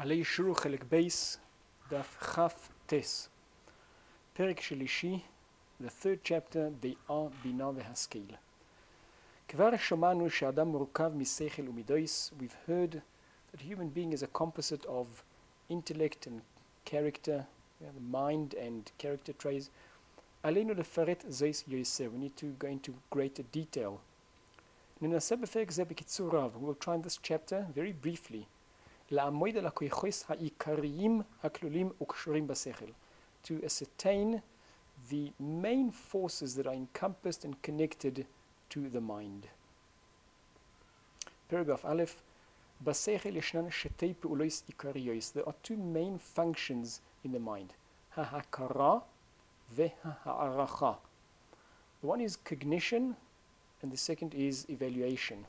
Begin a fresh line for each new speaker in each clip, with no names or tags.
עלי ישרו חלק בייס, דף כף טס. פרק שלישי, the third chapter, דעה, בינה והשכל. כבר שמענו שהאדם מורכב משכל ומידוס. We've heard that human being is a composite of intellect and character, the mind and character traits. עלינו לפרט זויס יויסר. We need to go into greater detail. ננסה בפרק זה בקיצור רב. We will try in this chapter, very briefly, לעמוד על הכוחות העיקריים הכלולים וקשורים בשכל. To ascertain the main forces that are encompassed and connected to the mind. Paragraph א', בשכל ישנן שתי פעולות עיקריות. There are two main functions in the mind. ההכרה וההערכה. The one is cognition and the second is evaluation.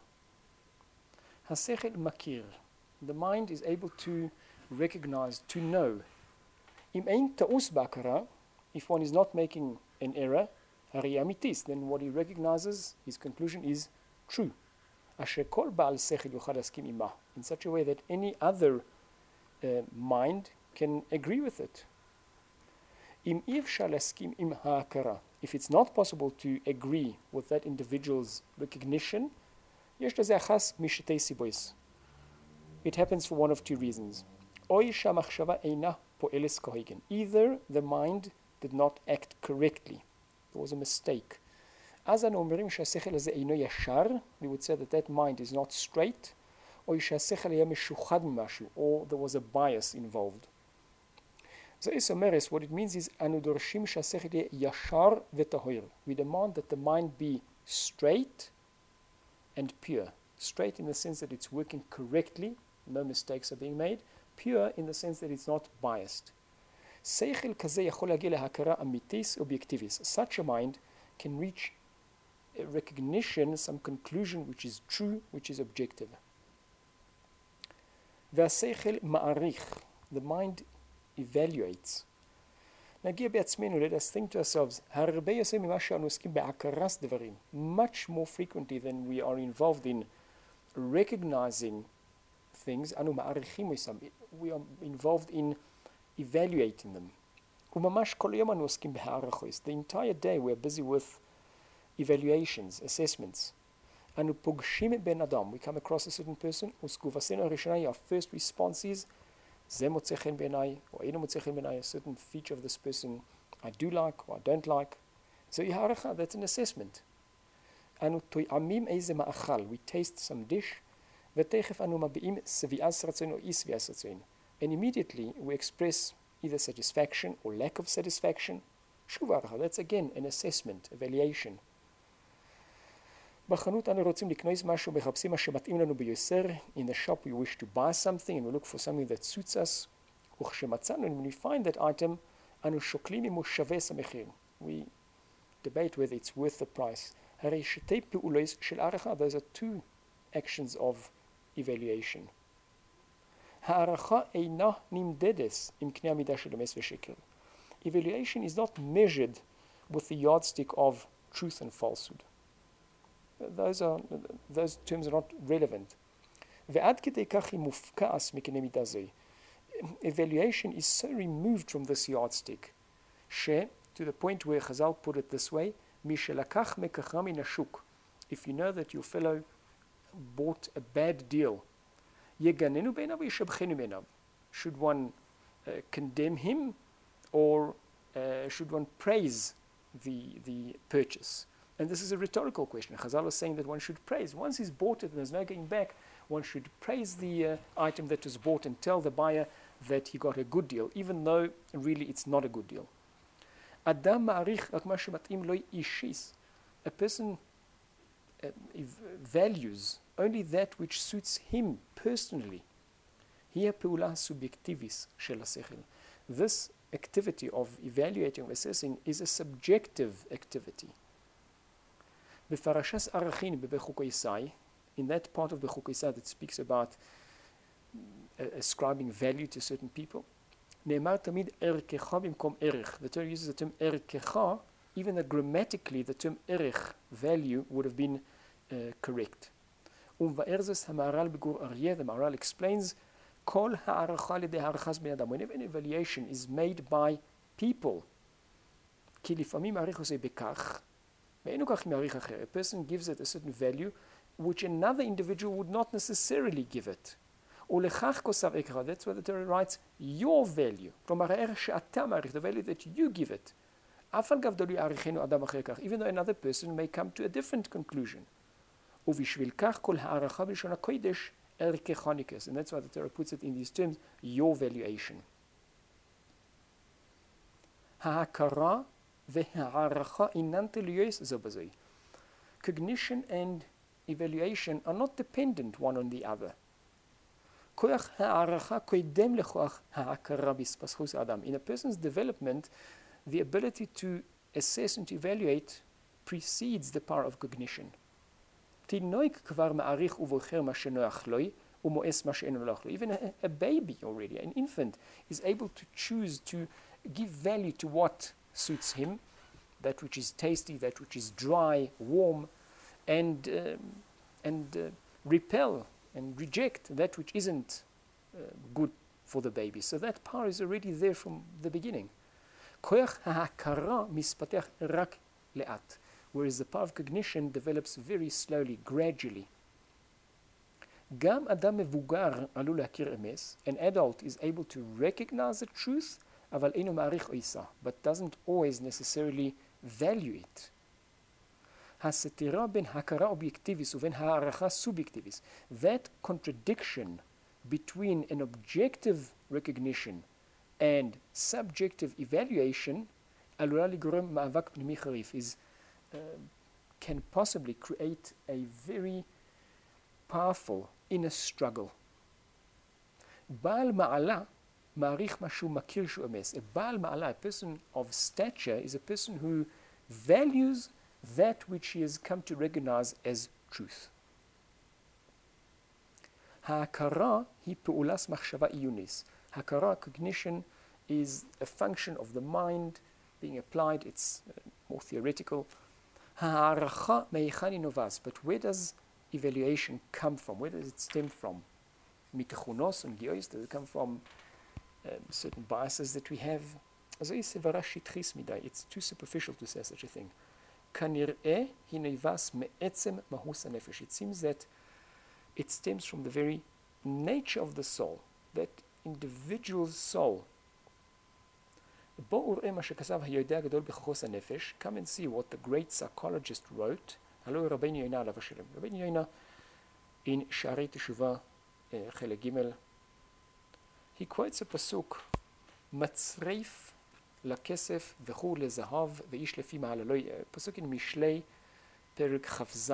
השכל מכיר. The mind is able to recognize, to know. אם אין טעוס בהכרה, if one is not making an error, הרי אמיתיס, then what he recognizes, his conclusion is true. אשר כל בעל שכל יוכל להסכים עמה, in such a way that any other mind can agree with it. אם אי אפשר להסכים עם ההכרה, if it's not possible to agree with that individual's recognition, יש לזה אחת משתי סיבות. It happens for one of two reasons. אוי שהמחשבה אינה פועלת כהוגן. Either the mind did not act correctly. There was a mistake. אז אנו אומרים שהשכל הזה אינו ישר, we would say that that mind is not straight, או שהשכל היה משוחד ממשהו, or there was a bias involved. זאת אומרת, what it means is, אנו דורשים שהשכל יהיה ישר וטהור. We demand that the mind be straight and pure. Straight in the sense that it's working correctly, no mistakes are being made. Pure in the sense that it's not biased. שכל כזה יכול להגיע להכרה אמיתית אובייקטיבית. Such a mind can reach a recognition, some conclusion which is true, which is objective. והשכל מעריך. The mind evaluates. נגיע בעצמנו, let us think to ourselves, הרבה יותר ממה שאנו עוסקים בהכרת דברים. Much more frequently than we are involved in recognizing things, אנו מעריכים אותם. We are involved in evaluating them. וממש כל יום אנו עוסקים בהערכות. The entire day we are busy with evaluations, assessments. אנו פוגשים בן אדם. We come across a certain person, ותגובתנו הראשונה, our first response is, זה מוצא חן בעיניי, או אינו מוצא חן בעיניי, a certain feature of this person I do like or I don't like. זוהי הערכה, that's an assessment. אנו טועמים איזה מאכל. We taste some dish, ותכף אנו מביעים שביעת רצון או אי שביעת רצון. And immediately we express either satisfaction or lack of satisfaction. שוב הערכה, that's again an assessment, evaluation. בחנות אנו רוצים לקנות משהו, מחפשים מה שמתאים לנו ביותר. In the shop we wish to buy something and we look for something that suits us. וכשמצאנו, when we find that item, אנו שוקלים אם הוא שווה את המחיר. We debate whether it's worth the price. הרי שתי פעולות של הערכה, those are two actions of evaluation. הערכה אינה נמדדת עם קנה המידה של אמת ושקר. Evaluation is not measured with the yardstick of truth and falsehood. Those terms are not relevant. ועד כדי כך היא מופקעת מקנה מידה זה. Evaluation is so removed from this yardstick, to the point where Chazal put it this way, מי שלקח מקחה מן השוק. If you know that your fellow bought a bad deal, יגננו בעיניו וישבחנו בעיניו. Should one condemn him or should one praise the purchase? And this is a rhetorical question. Chazal is saying that one should praise. Once he's bought it and there's no going back, one should praise the item that was bought and tell the buyer that he got a good deal, even though really it's not a good deal. אדם מעריך רק מה שמתאים לו אישית. A person values only that which suits him personally. היא הפעולה הסובייקטיבית של השכל. This activity of evaluating or assessing is a subjective activity. בפרשת ערכין בחוקי יסי, in that part of the חוקי יסי that speaks about ascribing value to certain people, נאמר תמיד ערכך במקום ערך. The term uses the term ערכך, even though grammatically the term ערך, value, would have been correct. ומבאר זאת המהר"ל בגור אריה, the Maharal explains, כל הערכה על ידי הערכת בני אדם. Whenever an evaluation is made by people, כי לפעמים מעריך עושה בכך, ואינו כך מעריך אחר. A person gives it a certain value, which another individual would not necessarily give it. ולכך כוסר אקרא, that's what the Torah writes, your value. כלומר, הערך שאתה מעריך, the value that you give it. אף על גב דלוי יעריכנו אדם אחר כך, even though another person may come to a different conclusion. ובשביל כך כל הערכה בלשון הקודש, ערכי חוניקס. And that's why the Torah puts it in these terms, your valuation. ההכרה והערכה אינן תלויות זו בזו. Cognition and evaluation are not dependent one on the other. כוח הערכה קודם לכוח ההכרה בזכות האדם. In a person's development, the ability to assess and to evaluate precedes the power of cognition. תינוק כבר מעריך ובוחר מה שנוח לו, ומואס מה שאינו נוח לו. Even a baby already, an infant, is able to choose to give value to what suits him, that which is tasty, that which is dry, warm, and repel and reject that which isn't good for the baby. So that power is already there from the beginning. כוח ההכרה מתפתח רק לאט, whereas the power of cognition develops very slowly, gradually. גם אדם מבוגר עלול להכיר אמס. An adult is able to recognize the truth, אבל אינו מעריך עושה, but doesn't always necessarily value it. הסתירה בין הכרה אובייקטיביס ובין הערכה סובייקטיביס, that contradiction between an objective recognition and subjective evaluation עלולה לגרום מאבק פנימי חריף, can possibly create a very powerful inner struggle. בעל מעלה מעריך משהו מכיר שהוא אמס. A בעל מעלה, a person of stature, is a person who values that which he has come to recognize as truth. ההכרה היא פעולת מחשבה עיונית. הכרה, cognition, is a function of the mind being applied. It's more theoretical. הערכה מהיכן היא נובעת. But where does evaluation come from? Where does it stem from? מתכונות ונגיעות? Does it come from certain biases that we have? אז זוהי סברה שטחית מדי. It's too superficial to say such a thing. כנראה היא נובעת מעצם מהות הנפש. It seems that it stems from the very nature of the soul, that individual soul. בואו ראה מה שכתב היודע הגדול בכוחות הנפש. Come and see what the great psychologist wrote. הלוא רבנו יונה עליו השלום. רבנו יונה, in שערי תשובה חלק ג', he quotes a pasuk, מצריף לכסף וכו' לזהב ואיש לפי מעללו, pasuk in משלי פרק כ"ז.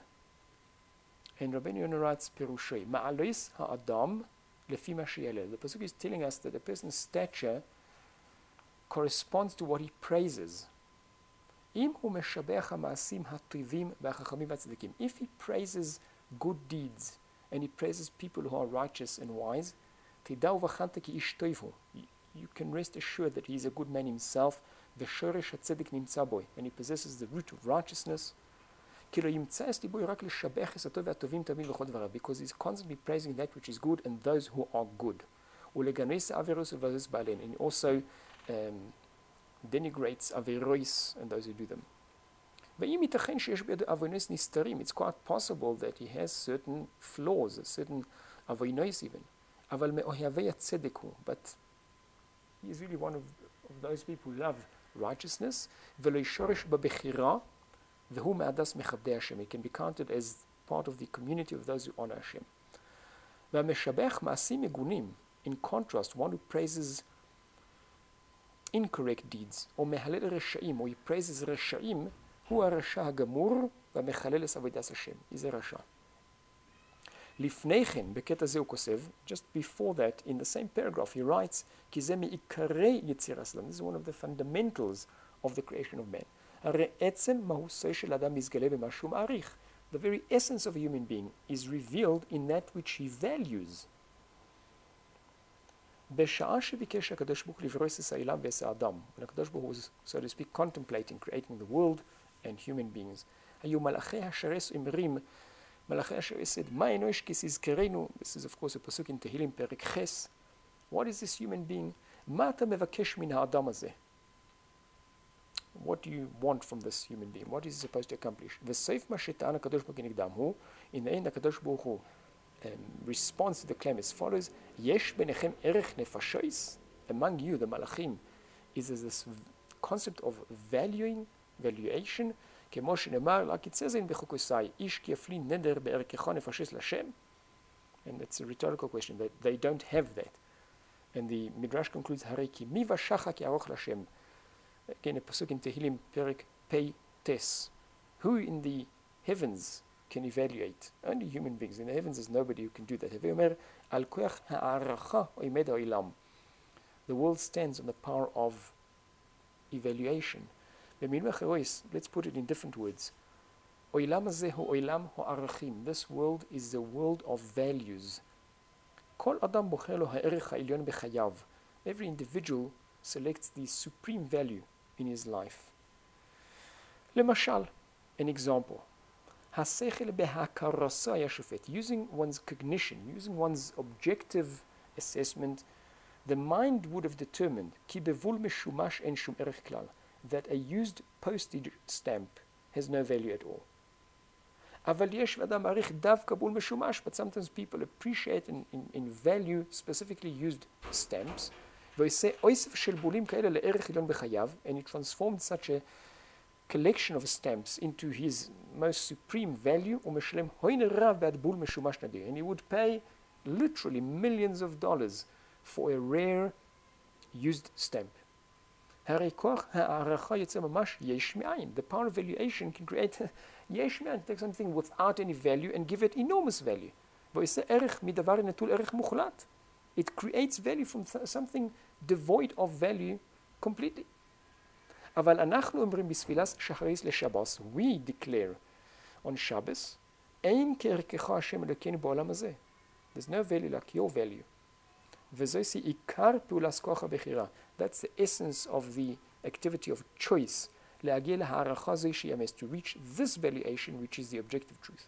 And רבנו יונה writes פירושי, מעלויס האדם לפי מה שיעלה. The pasuk is telling us that a person's stature corresponds to what he praises. אם הוא משבח המעשים הטובים והחכמים והצדיקים, if he praises good deeds and he praises people who are righteous and wise, תדע ובחנת כי איש טוב הוא. You can rest assured that he is a good man himself, ושורש הצדק נמצא בו, and he possesses the root of righteousness. כי לא ימצא את ליבו רק לשבח את הטוב והטובים תמיד בכל דבריו, because he is constantly praising that which is good and those who are good. ולגנוס עבירות ובזוז בעליהן, and he also denigrates averrois and those who do them. ואם ייתכן שיש בידו עוונוס נסתרים, it's quite possible that he has certain flaws, certain עוונוס even. אבל מאוהבי הצדק הוא, but he is really one of those people who love righteousness, ולא ישורש בבחירה, והוא מעדס מכבדי השם. He can be counted as part of the community of those who honor השם. והמשבח מעשים מגונים, in contrast, one who praises incorrect deeds, או מהלל רשעים, או he praises רשעים, הוא הרשע הגמור, והמחלל את עבודת השם. איזה רשע. לפני כן, בקטע זה הוא כוסב, just before that, in the same paragraph, he writes, כי זה מעיקרי יצירת האדם. This is one of the fundamentals of the creation of man. הרי עצם מהותו של אדם מתגלה במה שהוא מעריך. The very essence of a human being is revealed in that which he values. בשעה שביקש הקדוש ברוך הוא לברוא את העולם ואת האדם, when הקדוש ברוך הוא was, so to speak, contemplating, creating the world and human beings, היו מלאכי השרס אומרים, Malachi Asher said, Ma enosh kisizkerenu. This is of course a pasuk in Tehillim Perek Ches. What is this human being? Ma ata mevakesh min ha'adam hazeh. What do you want from this human being? What is he supposed to accomplish? V'seif ma sheta'an HaKadosh Baruch Hu kenegdam hu. In the end, HaKadosh Baruch Hu responds to the claim as follows: Yesh benechem erech nefashois. Among you, the malachim, is this concept of valuation. כמו שנאמר, like it says in בחוקותיי, איש כי יפלי נדר בערכך נפשס לשם. And it's a rhetorical question, that they don't have that. And the Midrash concludes, הרי כי מי ושחה כי ארוך לשם. Again, a pasuk in Tehillim, Perek Pei Tes. Who in the heavens can evaluate? Only human beings. In the heavens there's nobody who can do that. הווי אומר, על כוח הערכה עומד העולם. The world stands on the power of evaluation. Let's put it in different words. This world is the world of values. Every individual selects the supreme value in his life. An example. Using one's cognition, using one's objective assessment, the mind would have determined that a used postage stamp has no value at all. But sometimes people appreciate and value specifically used stamps. And he transformed such a collection of stamps into his most supreme value. And he would pay literally millions of dollars for a rare used stamp. The power of valuation can create yesh me'ayin, take something without any value and give it enormous value. It creates value from something devoid of value completely. We declare on Shabbos, there's no value like your value. That's the essence of the activity of choice, to reach this valuation, which is the objective truth.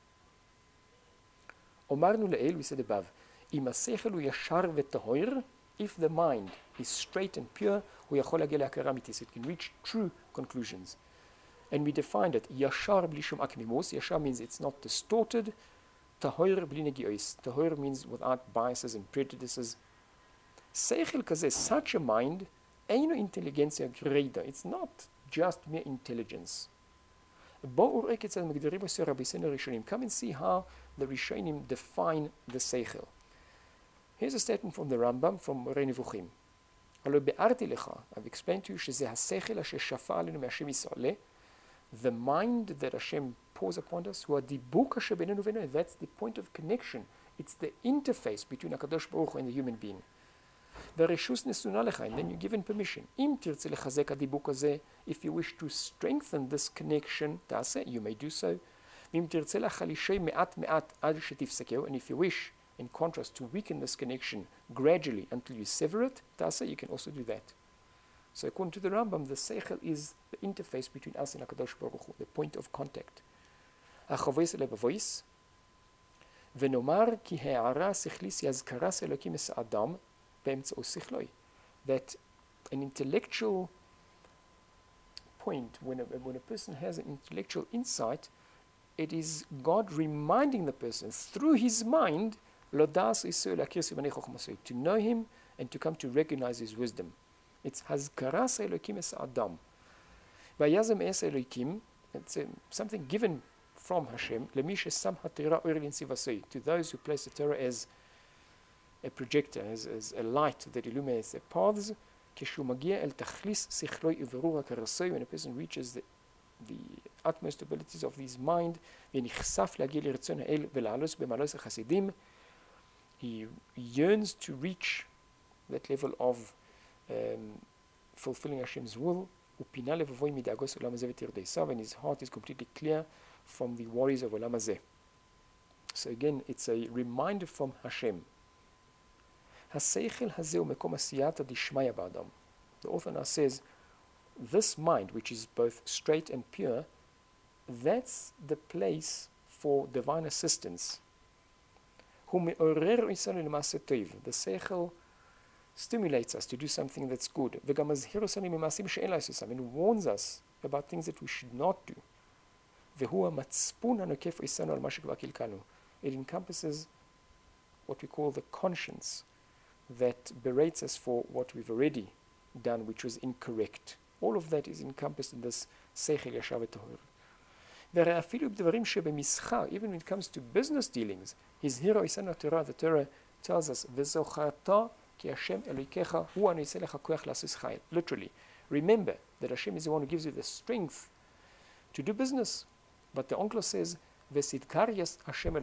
We said above, if the mind is straight and pure, it can reach true conclusions. And we defined it, yashar bli shum akmimos. Yashar means it's not distorted. Tahoir bli negiois. Tahoir means without biases and prejudices. Seichel kazeh, such a mind, eino intelligencia greda. It's not just mere intelligence. Come and see how the Rishonim define the Seichel. Here's a statement from the Rambam, from Moreh Nevuchim. I've explained to you the mind that Hashem pours upon us, that's the point of connection. It's the interface between HaKadosh Baruch Hu and the human being. And then you're given permission. If you wish to strengthen this connection, you may do so. And if you wish, in contrast, to weaken this connection gradually until you sever it, you can also do that. So according to the Rambam, the Seichel is the interface between us and HaKadosh Baruch Hu, the point of contact. That an intellectual point, when a person has an intellectual insight, it is God reminding the person through his mind to know him and to come to recognize his wisdom. It's Hazkaras Elokim es Adam. Vayazem es Elokim, it's something given from Hashem, to those who place the Torah as a projector, as a light that illuminates their paths. When a person reaches the utmost abilities of his mind, he yearns to reach that level of fulfilling Hashem's will, and his heart is completely clear from the worries of Olam Hazeh. So again, it's a reminder from Hashem. The author now says, this mind, which is both straight and pure, that's the place for divine assistance. The seichel stimulates us to do something that's good. And warns us about things that we should not do. It encompasses what we call the conscience that berates us for what we've already done, which was incorrect. All of that is encompassed in this seichel yashav v'tahor. Even when it comes to business dealings, his hero is the Torah tells us, literally, remember that Hashem is the one who gives you the strength to do business. But the uncle says, Hashem is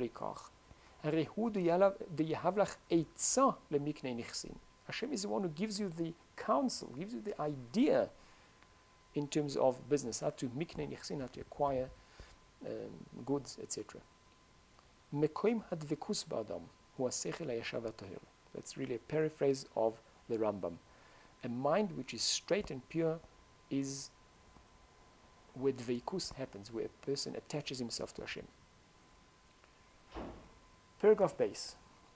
the one who gives you the counsel, gives you the idea in terms of business, how to miknei nichsin, how to acquire goods, etc. That's really a paraphrase of the Rambam. A mind which is straight and pure is where dveikus happens, where a person attaches himself to Hashem. Paragraph base.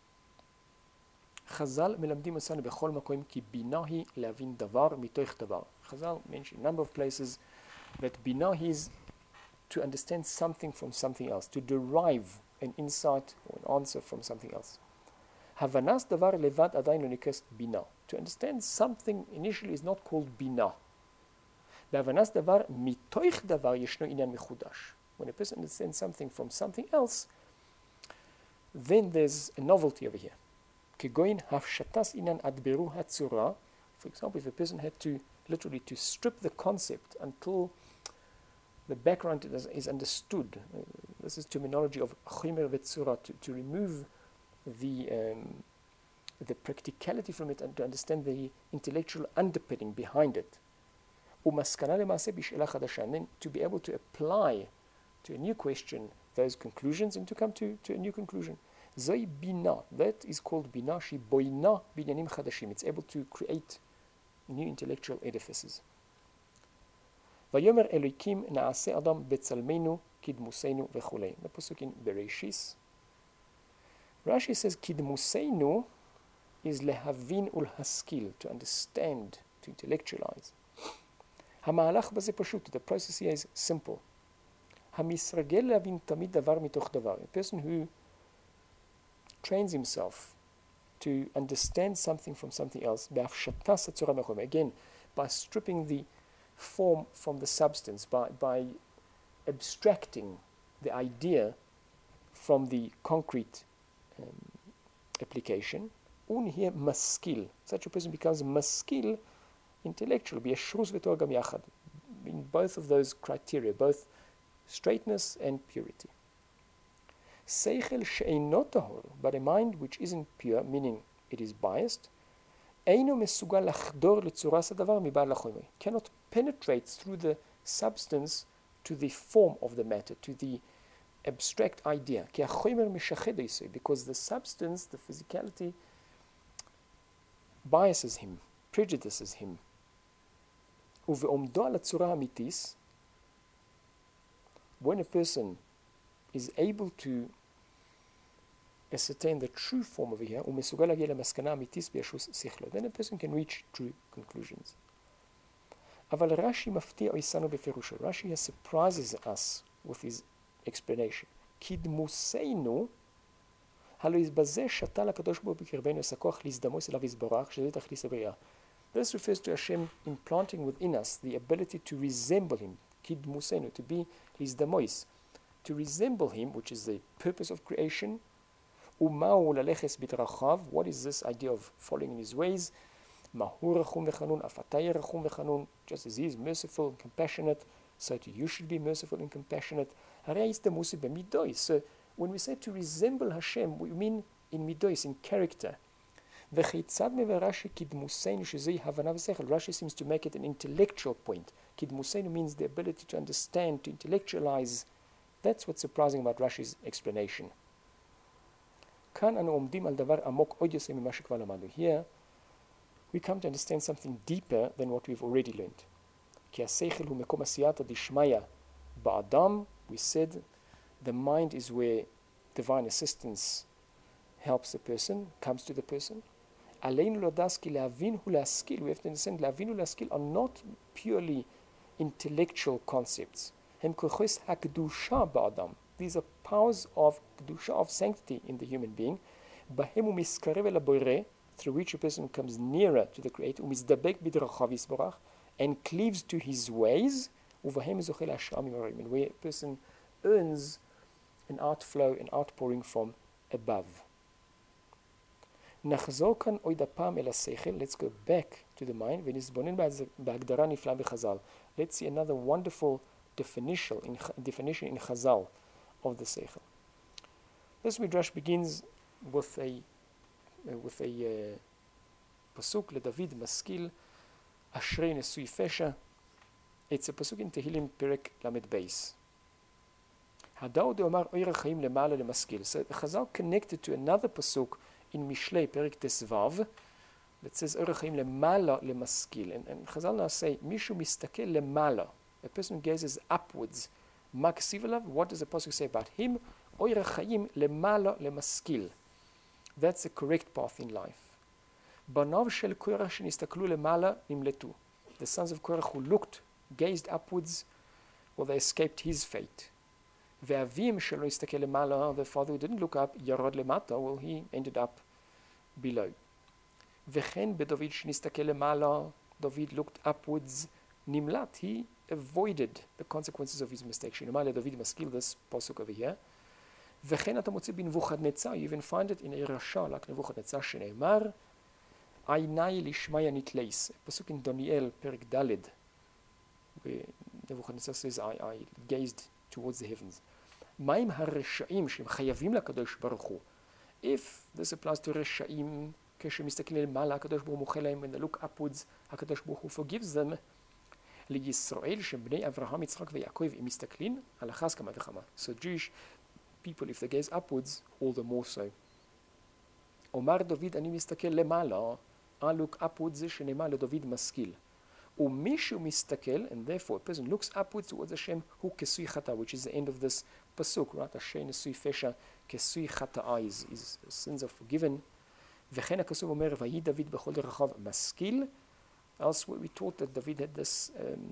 Chazal מלמדים אותנו בכל מקום כי בינה היא להבין דבר מתוך דבר. Chazal mentioned in a number of places that binah is to understand something from something else, to derive an insight or an answer from something else. Havanas davar levad adayin lo nikras binah. To understand something initially is not called binah. Havanas davar mitoich davar yeshno inyan mechudash. When a person understands something from something else, then there's a novelty over here. Kegoin hafshatas inyan adberu hatzura. For example, if a person had to literally to strip the concept until the background is understood. This is terminology of chimer v'tzura, to remove the practicality from it and to understand the intellectual underpinning behind it. And then to be able to apply to a new question those conclusions and to come to a new conclusion. Zoi bina, that is called bina, shi boina binyanim chadashim. It's able to create new intellectual edifices. Vayomer Elokim naaseh Adam betzalmeinu kidmuseinu v'chulei. The pasuk in Bereshis. Rashi says kidmuseinu is lehavin ul haskil, to understand, to intellectualize. Hamahalach baze pashut. The process here is simple. Hamisragel lehavin tamid davar mitoch davar. A person who trains himself to understand something from something else. Again, by stripping the form from the substance, by abstracting the idea from the concrete application. Here maskil, such a person becomes maskil, intellectual, in both of those criteria, both straightness and purity. Seichel she'eino tahor, but a mind which isn't pure, meaning it is biased, eino mesugal lachdor letzuras hadavar mibal lachomer, cannot penetrate through the substance to the form of the matter, to the abstract idea. Because the substance, the physicality, biases him, prejudices him. When a person is able to ascertain the true form over here, then a person can reach true conclusions. Rashi has surprises us with his explanation. Kidmuseinu, this refers to Hashem implanting within us the ability to resemble Him. Kidmuseinu, to be lizdamois, to resemble Him, which is the purpose of creation. What is this idea of following in His ways? Just as He is merciful and compassionate, so too you should be merciful and compassionate. So when we say to resemble Hashem, we mean in midois, in character. Rashi seems to make it an intellectual point. Kidmuseinu means the ability to understand, to intellectualize. That's what's surprising about Rashi's explanation. Here, we come to understand something deeper than what we've already learned. We said The mind is where divine assistance helps the person, comes to the person. עלינו לדעת כי להבין ולהשכיל, we have to understand, להבין ולהשכיל are not purely intellectual concepts. הם כוחos הקדושה באדם. These are powers of קדושה, of sanctity in the human being. בהם הוא מתקרב אל הבורא, through which a person comes nearer to the Creator, הוא מזדבק בדרכיו יתברך, and cleaves to his ways, ובהם זוכה להשראה ממעלה, and where a person earns an outflow, an outpouring from above. נחזור כאן עוד הפעם אל השכל, let's go back to the mind, ונתבונן בהגדרה נפלאה בחז"ל. Let's see another wonderful definition in Chazal of the seichel. This midrash begins with a pasuk לדוד משכיל, אשרי נשוי פשע. It's a pasuk in Tehillim פרק למד בייס. הדאו דאמר אור החיים למעלה למשכיל. So Chazal connected to another pasuk in Mishlei פרק תסבב, that says אור החיים למעלה למשכיל. And Chazal now say, מישהו מסתכל למעלה. A person gazes upwards. מה כסיב עליו? What does the pasuk say about him? אור החיים למעלה למשכיל. That's the correct path in life. בניו של קורח שנסתכלו למעלה נמלטו. The sons of Korach who looked, gazed upwards, well, they escaped his fate. ואביהם שלא הסתכל למעלה, the father who didn't look up, ירד למטה, well, he ended up below. וכן בדוד שנסתכל למעלה, David looked upwards, נמלט, he avoided the consequences of his mistake. שנאמר לדוד משכיל, this pasuk over here. וכן אתה מוצא בנבוכדנצר, you even find it in a רשע, like נבוכדנצר שנאמר, עיניי לשמיא נתלייס. פסוק in דניאל, פרק ד', where Nebuchadnezzar says, I gazed towards the heavens. מה עם הרשעים שהם חייבים לקדוש ברוך הוא? If this applies to רשעים, כשמסתכלים למעלה, הקדוש ברוך הוא מוחל להם, when they look upwards, הקדוש ברוך הוא forgives them. לישראל שבני אברהם, יצחק ויעקב, הם מסתכלים, על אחז כמה וכמה. So Jewish people, if they gaze upwards, all the more so. אומר דוד, אני מסתכל למעלה, I look upwards, זה שנאמר לדוד משכיל. ומישהו מסתכל, and therefore a person looks upwards towards השם, הוא כסוי חטא, which is the end of this pasuk, right? אשרי נשוי פשע, כסוי חטאה, his sins are forgiven. וכן הכסוף אומר, ויהי דוד בכל דרכיו משכיל. Elsewhere we taught that David had this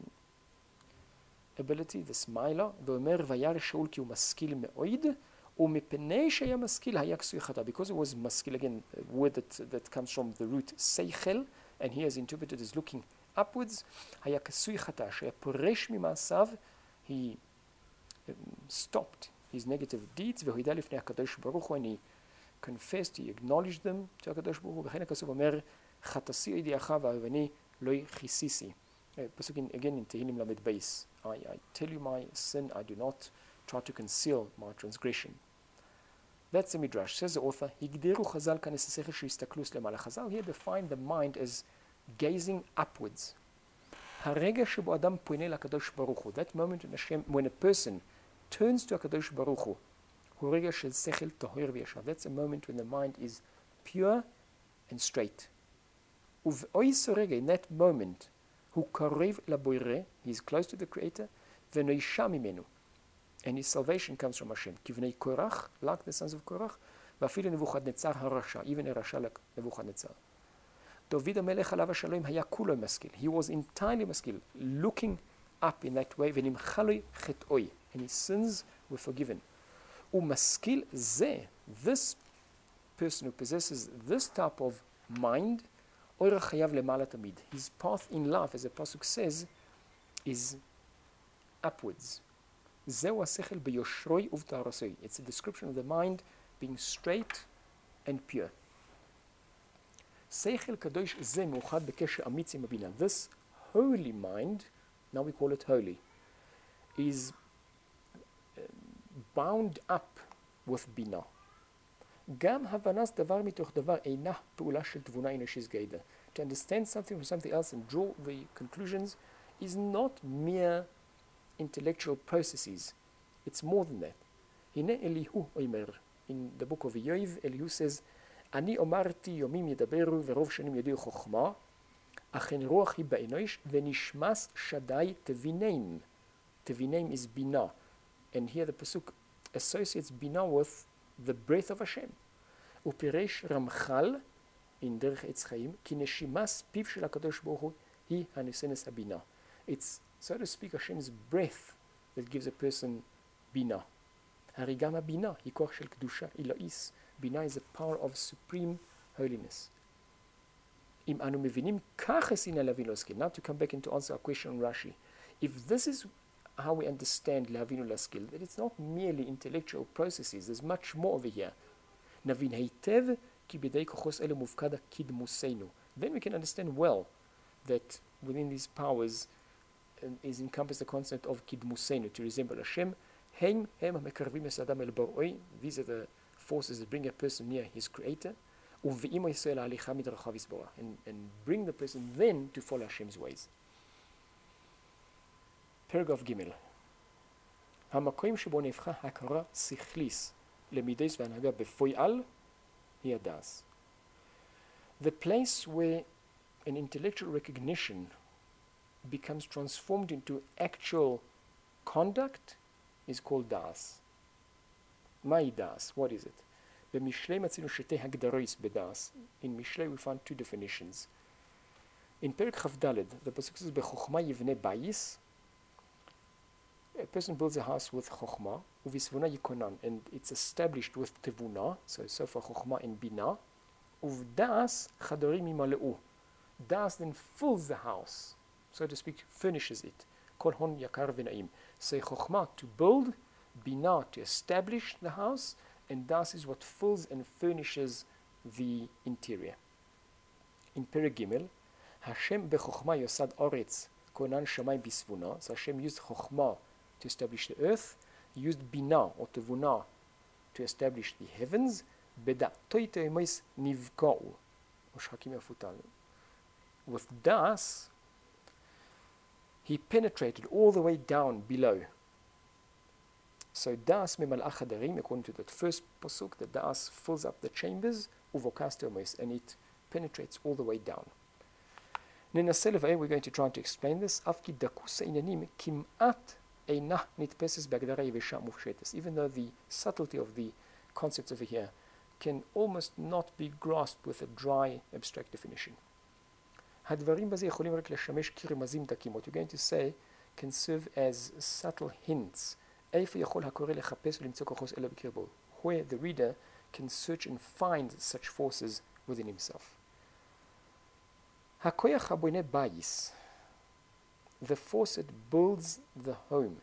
ability, this מעלה, ואומר, וירא שאול כי הוא משכיל מאוד, ומפני שהיה משכיל, היה כסוי חטא. Because it was משכיל, again, a word that comes from the root seichel, and here is interpreted as looking upwards, היה כסוי חטא, שהיה פורש ממעשיו, he stopped his negative deeds, והוידע לפני הקדוש ברוך הוא, and he confessed, he acknowledged them to הקדוש ברוך הוא, וכן הכסוף אומר, חטאתי ידיעך ואבני לא כיסיסי. פסוק again in תהילים למד בייס. I tell you my sin, I do not try to conceal my transgression. That's the midrash. Says the author, הגדירו חז"ל כאן את השכל שהסתכלוס למעלה. חז"ל here define the mind as gazing upwards. הרגע שבו אדם פונה לקדוש ברוך הוא, that moment when a person turns to הקדוש ברוך הוא, הוא רגע של שכל טהור וישר. That's a moment when the mind is pure and straight. ובאיזה רגע, in that moment, הוא קרב לבורא, he is close to the creator, ונוישה ממנו. And his salvation comes from Hashem. כבני קורח, like the sons of קורח, ואפילו נבוכדנצר הרשע, even הרשע like נבוכדנצר. דוד המלך עליו השלום היה כולו משכיל. He was entirely משכיל, looking up in that way, ונמחה לו חטאוי, and his sins were forgiven. ומשכיל זה, this person who possesses this type of mind, אורח חייו למעלה תמיד. His path in life, as the pasuk says, is upwards. זהו השכל ביושרוי ובטהרסוי. It's a description of the mind being straight and pure. שכל קדוש זה מאוחד בקשר אמיץ עם הבינה. This holy mind, now we call it holy, is bound up with בינה. גם הבנת דבר מתוך דבר אינה פעולה של תבונה אנושית גרידא. To understand something from something else and draw the conclusions is not mere intellectual processes. It's more than that. הנה אליהו אומר, in the book of Yoav, אליהו says, אני אמרתי יומים ידברו ורוב שנים ידעו חוכמה, אך אין רוח היא באנוש ונשמס שדי תבינם. תבינם is בינה. And here the pasuk associates Bina with the breath of Hashem. Upiresh Ramchal in Derech Etz Chaim, ki neshimas piv shel HaKadosh Baruch Hu hi hanesenes habina. It's, so to speak, Hashem's breath that gives a person Bina. Harigama Bina, hikoch shel kedusha ilais. Bina is a power of supreme holiness. Im anu mevinim kaches in Lehavinu Laskil. Now to come back and to answer our question on Rashi. If this is how we understand Lehavinu Laskil, that it's not merely intellectual processes, there's much more over here. Navin heitev ki bidei kochos ele mufkada kidmuseinu. Then we can understand well that within these powers is encompassed the concept of kidmuseinu, to resemble Hashem. Hem mekarvim es adam el baroi. These are the forces that bring a person near his Creator. And bring the person then to follow Hashem's ways. Paragraph Gimel. המקום שבו נהפכה הכרה שכליס למידס והנהגה בפועל היא הדס. The place where an intellectual recognition becomes transformed into actual conduct is called das. מהי das? What is it? במשלי מצינו שתי הגדרות בדס. In Mishlei we found two definitions. In פרק כ"ד, the pasuk says, בחוכמה יבנה בייס. A person builds a house with chokhmah, uvisvuna yikonan, and it's established with tevuna, so far chokhmah and bina. Uvdas chadorim imaleu. Das then fills the house, so to speak, furnishes it. Kol hon yakar v'naim. Say chokhmah to build, bina to establish the house, and das is what fills and furnishes the interior. In Perek Gimel, Hashem bechokhmah yosad oretz konan shamay bisvuna. So Hashem used chokhmah to establish the earth. He used bina or tevuna to establish the heavens. With das, he penetrated all the way down below. So das memalach hadarim, according to that first pasuk, the das fills up the chambers, and it penetrates all the way down. We're going to try to explain this. Afki dakusa inanim kimat. Even though the subtlety of the concepts over here can almost not be grasped with a dry, abstract definition. What you're going to say can serve as subtle hints where the reader can search and find such forces within himself. The force that builds the home.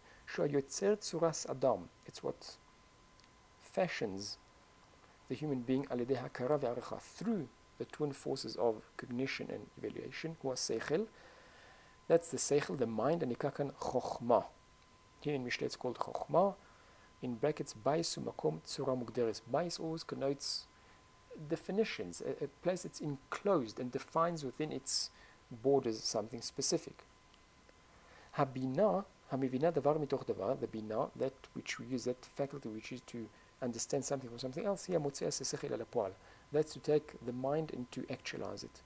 It's what fashions the human being through the twin forces of cognition and evaluation. That's the seichel, the mind, and ikakan chokhmah. Here in Mishlei it's called chokhmah. In brackets, bais umakom tzura mugderes. Bais always connotes definitions, a place that's enclosed and defines within its borders something specific. Habina, hamivina davar mitoch davar, the bina, that which we use, that faculty which is to understand something from something else, that's to take the mind and to actualize it.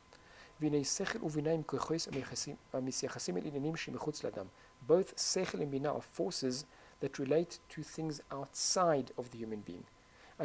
Both sechel and bina are forces that relate to things outside of the human being. I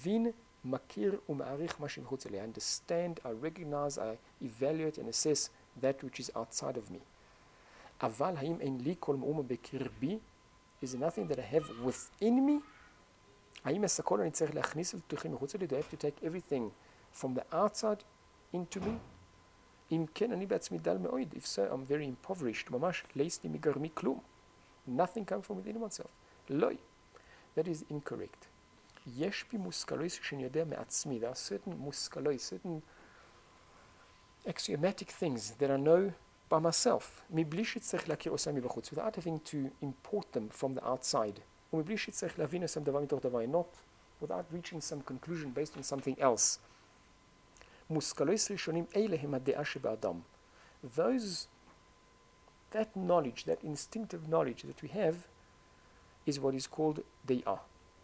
understand, I recognize, I evaluate and assess that which is outside of me. Aval haim ein li kol ma'uma bekirbi, is there nothing that I have within me? Haim esakol ani tzarich leachnis l'tuchim mechutz li, do I have to take everything from the outside into me? Im ken ani b'atzmi dal me'oid, if so, I'm very impoverished. Mamash leis li migarmi klum. Nothing comes from within oneself. Loi. That is incorrect. Yesh bi muskalois shen yodea me'atzmi. There are certain muskalois, certain axiomatic things that I know by myself, without having to import them from the outside, not without reaching some conclusion based on something else. That knowledge, that instinctive knowledge that we have, is what is called de'ah.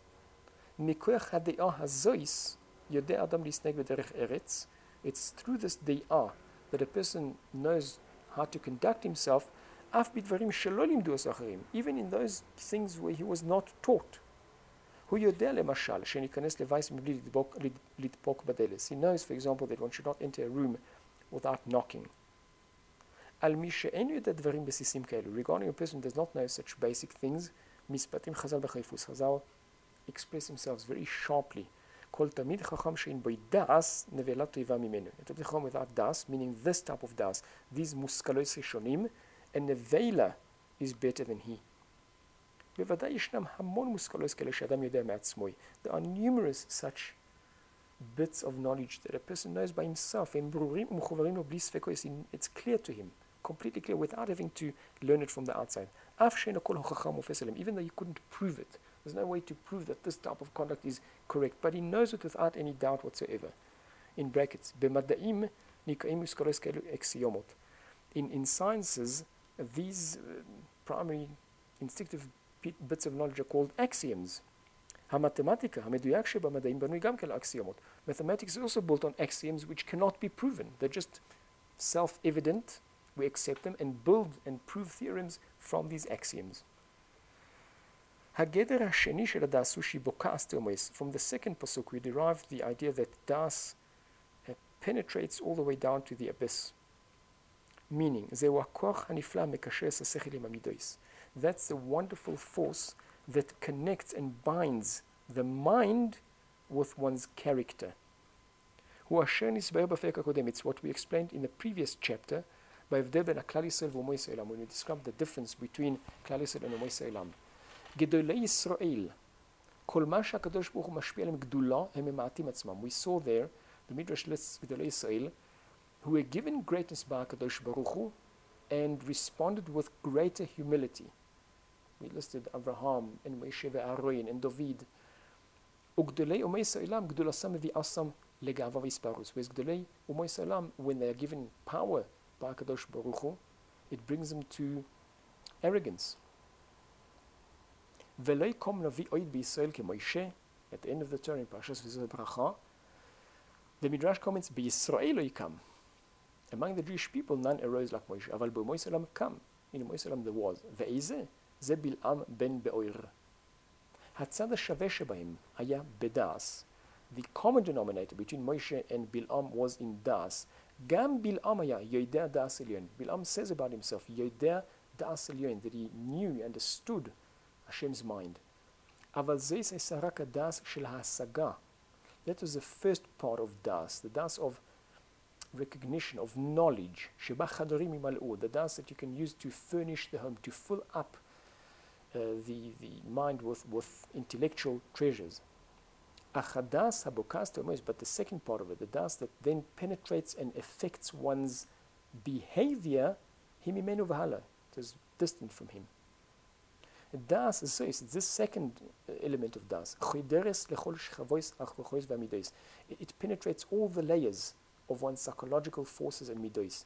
It's through this de'ah that a person knows how to conduct himself, even in those things where he was not taught. הוא יודע למשל שניכנס לבייס מבלי לדפוק בדלת. He knows, for example, that one should not enter a room without knocking. על מי שאין יודע דברים בסיסים כאלו, regarding a person who does not know such basic things, משפטים חז"ל בחריפוס. חז"ל express themselves very sharply. כל תלמיד חכם שאין בו דעס, נבלה טובה ממנו. תלמיד חכם without דעס, meaning this type of דעס, these מושכלות ראשונים, and נבלה is better than he. בוודאי ישנם המון מושכלות כאלה שאדם יודע מעצמו. There are numerous such bits of knowledge that a person knows by himself, הם ברורים ומחוברים לו בלי ספק, it's clear to him, completely clear, without having to learn it from the outside. אף שאין הכל הוכחה מופס עליהם, even though you couldn't prove it. There's no way to prove that this type of conduct is correct, but he knows it without any doubt whatsoever. In brackets, במדעים נקראים מושכלות כאלו אקסיומות. In sciences, these primary instinctive bits of knowledge are called axioms. המתמטיקה, המדויק שבמדעים בנוי גם כאלה אקסיומות. Mathematics is also built on axioms which cannot be proven. They're just self-evident. We accept them and build and prove theorems from these axioms. הגדר השני של הדס הוא שבו כעס תאומס. From the second pasuk we derive the idea that das penetrates all the way down to the abyss. Meaning, זהו הכוח הנפלא מקשר את השכל עם המידות. That's the wonderful force that connects and binds the mind with one's character. הוא אשר נסבר בפרק הקודם. It's what we explained in the previous chapter, בהבדל בין הכלל ישראל ואומו ישראל, when we described the difference between כלל ישראל and אומו ישראל. גדולי ישראל, כל מה שהקדוש ברוך הוא משפיע עליהם גדולה, הם ממעטים עצמם. We saw there, the Midrash lists גדולי ישראל, who were given greatness by הקדוש ברוך הוא, and responded with greater humility. We listed Abraham, and Moshe, Aaron, and David. וגדולי אומי ישראל, גדולתם מביאם לגאווה והספרוס. Whereas גדולי אומי ישראל, when they are given power by הקדוש ברוך הוא, it brings them to arrogance. ולא יקום נביא עוד בישראל כמוישה, at the end of the Torah in Parshas וזו ברכה, the Midrash comments, בישראל לא יקם. Among the Jewish people, none arose like Moshe, אבל באומו ישראל קם. In אומו ישראל there was. ואיזה? זה בלעם בן באויר. הצד השווה שבהם היה בדעס. The common denominator between Moshe and Bil'am was in דעס. גם בלעם היה יודע דעס עליון. Bil'am says about himself, יודע דעס עליון, that he knew, understood Hashem's mind. אבל זה רק הדעס של ההשגה. That was the first part of דעס, the דעס of recognition, of knowledge, שבה חדרים ימלאו, the דעס that you can use to furnish the home, to fill up the mind with intellectual treasures. Achadas habokaz teomes, but the second part of it, the das that then penetrates and affects one's behavior, himimenu v'hala, it is distant from him. Das is this second element of das. It penetrates all the layers of one's psychological forces and midos.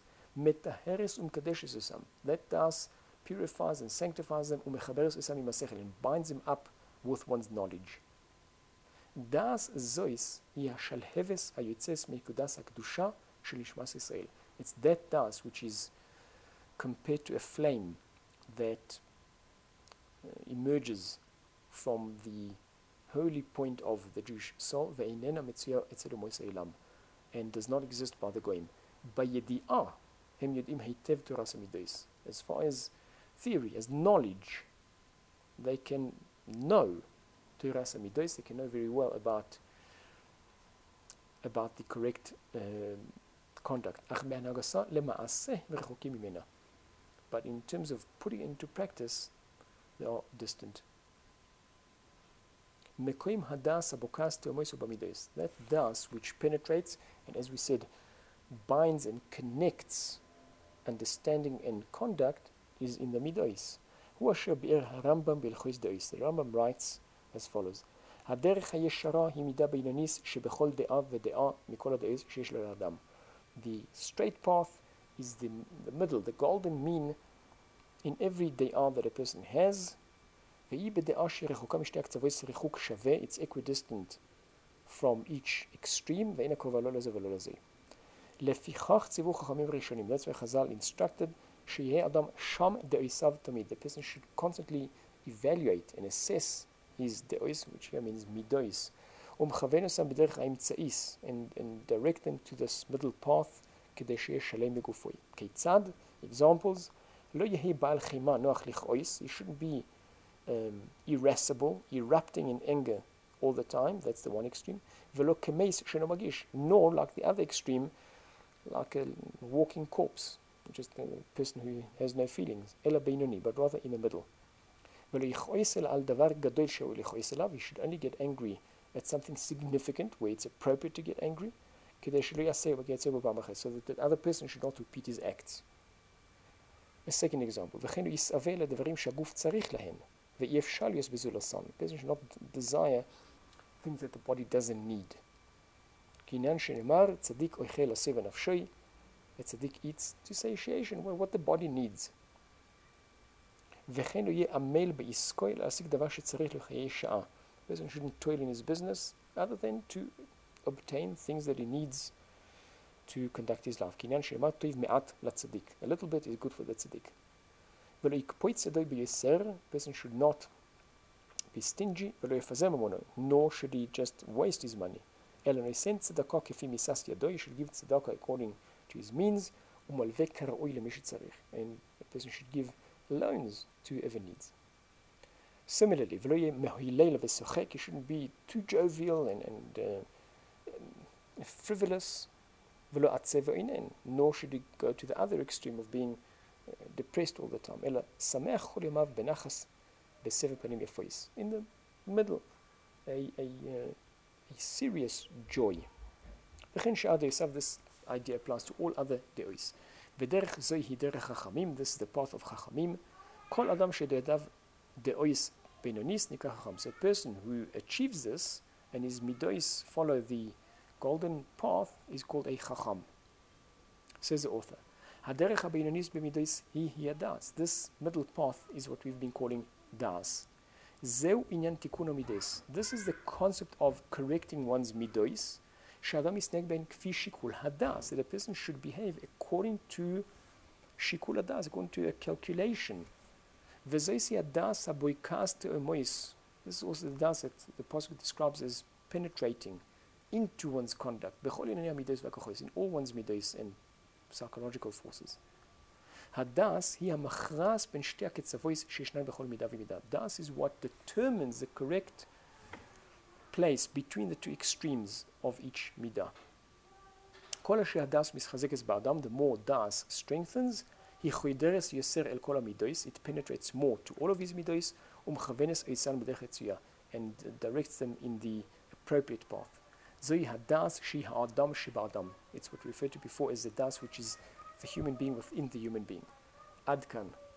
That das purifies and sanctifies them, and binds them up with one's knowledge. Das zois hi hashalheves hayotzes mekudas hakdusha shel nishmas Yisrael. It's that das which is compared to a flame that emerges from the holy point of the Jewish soul, ve'inena metzia etzel umo Yisraelam, and does not exist by the goyim. Bayedi'ah hem yodim heitev toras hamidos. As far as theory, as knowledge, they can know Toras HaMidos, they can know very well about the correct conduct. But in terms of putting it into practice, they are distant. That das which penetrates and, as we said, binds and connects understanding and conduct is in the midos. The Rambam writes as follows: the straight path is the middle, the golden mean in every da'ah that a person has. It's equidistant from each extreme. That's why Chazal instructed the person should constantly evaluate and assess his deois, which here means midois, ומכוונוסם בדרך האמצעיס, and direct them to this middle path, כדי שיהיה שלם בגופוי. כיצד? Examples, לא יהי בעל חימה נוח לכעוס, he shouldn't be irascible, erupting in anger all the time, that's the one extreme, ולא כמייס שאינו מרגיש, nor like the other extreme, like a walking corpse, just a person who has no feelings, אלא בינוני, but rather in the middle. ולא יכעוס אלא על דבר גדול שהוא לכעוס עליו, he should only get angry at something significant, where it's appropriate to get angry, כדי שלא יעשה וכיוצא בו פעם אחת, so that the other person should not repeat his acts. A second example, וכן הוא יסעווה לדברים שהגוף צריך להן, ואי אפשר להיות בזולסן. A person should not desire things that the body doesn't need. כי עניין שנאמר, צדיק אוכל עושה ונפשי, a tzaddik eats to satiation, what the body needs. וכן הוא יהיה עמל בעסקו להשיג דבר שצריך לחיי שעה. A person shouldn't toil in his business other than to obtain things that he needs to conduct his life. כי עניין שנאמר, טוב מעט לצדיק. A little bit is good for the tzaddik. ולא יקפוץ ידו ביסר, a person should not be stingy, ולא יפזר ממונו, nor should he just waste his money. אלא נותן צדקה כפי מיסס ידו, he should give tzedakah according to his means, ומלווה כראוי למי שצריך. And a person should give loans to whoever needs. Similarly, ולא יהיה מהילל ושוחק, he shouldn't be too jovial and frivolous, ולא עצב ועינן, nor should he go to the other extreme of being depressed all the time. אלא שמח כל ימיו בנחס בסבר פנים יפויס. In the middle, a serious joy. וכן שאר דאוסיו, this idea applies to all other דאויס. ודרך זוהי היא דרך חכמים, this is the path of חכמים. כל אדם שדעותיו דאויס בינוניס נקרא חכם. So a person who achieves this and his midois follow the golden path is called a chacham. Says the author. הדרך הבינוניס במידויס היא הדס. This middle path is what we've been calling das. זהו עניין תיקון המידויס. This is the concept of correcting one's midois. שאדם יסנהג בהן כפי שיקול הדס. That a person should behave according to שיקול הדס, according to a calculation. וזוהי הדס הבויקס תאומויס. This is also the das that the Pasuk describes as penetrating into one's conduct. בכל ענייני המידויס והכוחויס, in all one's midois and psychological forces. הדס היא המכרס בין שתי הקצוות שישנן בכל מידה ומידה. Das is what determines the correct place between the two extremes of each מידה. כל אשר הדס מתחזקת באדם, the more das strengthens, היא חודרת יסר אל כל המידויס, it penetrates more to all of his מידויס, ומכוונס איסן בדרך רצויה, and directs them in the appropriate path. זוהי הדס שהיא האדם שבאדם. It's what we referred to before as the das which is the human being within the human being. עד כאן.